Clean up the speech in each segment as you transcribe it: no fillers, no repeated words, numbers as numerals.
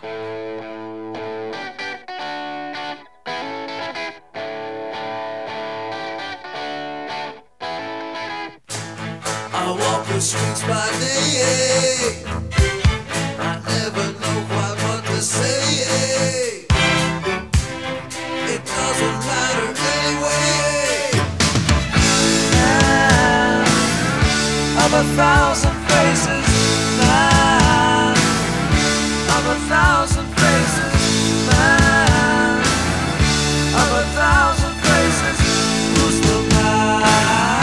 I walk the streets by day. I never know quite what to say. It doesn't matter anyway. Man of 1,000 faces, man of 1,000 faces, man of 1,000 faces. Who's the man?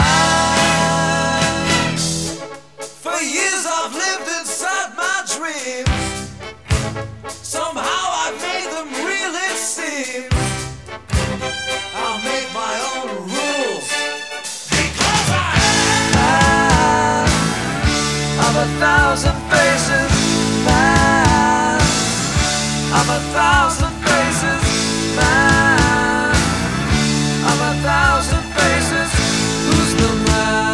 For years I've lived inside my dreams. Somehow I've made them real, it seems. I'll make my own rules because I am man of 1,000 faces, man of 1,000 faces, man of 1,000 faces. Who's the man?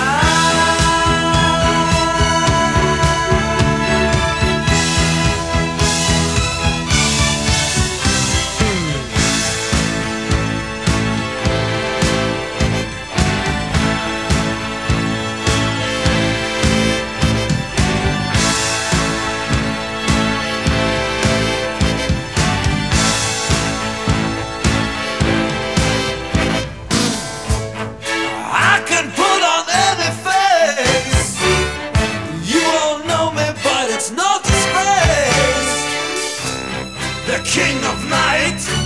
I can put on any face. You won't know me, but it's no disgrace. The king of night.